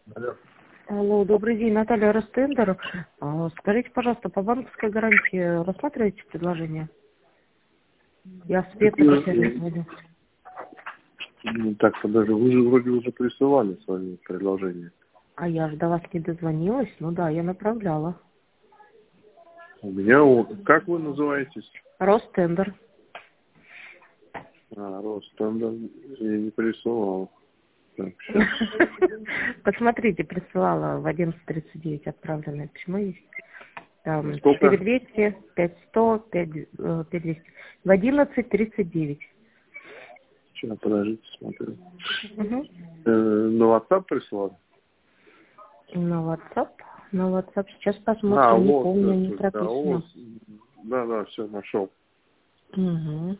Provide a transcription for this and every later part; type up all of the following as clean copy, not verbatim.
Алло. Алло, добрый день, Наталья Ростендер. Скажите, пожалуйста, по банковской гарантии рассматриваете предложение? Я Света Катерина звоню. Так, подожди, вы же вроде уже присылали свои предложения. А я же до вас не дозвонилась. Ну да, я направляла. У меня, как вы называетесь? Ростендер. Ростендер, я не присылал. Так, сейчас. Посмотрите, присылала в 11:39 отправленное письмо есть. Там Сколько? 4200, 5100, 5200. В 11:39. Сейчас, подождите, смотрю. Угу. На WhatsApp прислали? На WhatsApp. На WhatsApp сейчас посмотрим. Не Вот, помню, не да, прописано. да, все, нашел. Угу.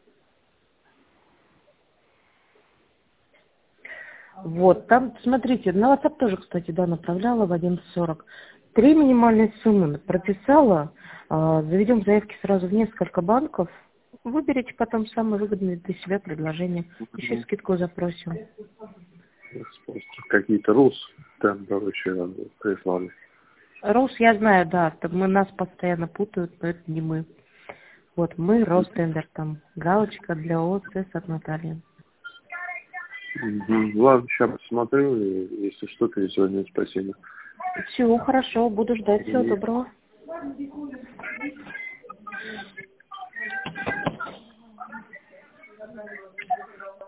Вот, там, смотрите, на WhatsApp тоже, кстати, да, направляла в 11:40. 3 минимальные суммы прописала. Заведем заявки сразу в несколько банков. Выберите потом самое выгодное для себя предложение. Еще и скидку запросим. Какие-то Ростендер еще прислали. Рус, я знаю, да, нас постоянно путают, но это не мы. Вот, мы Ростендер, там, галочка для ОСС от Натальи. Ладно, сейчас посмотрю, и если что, перезвоню, спасибо. Все, хорошо, буду ждать. Всего доброго.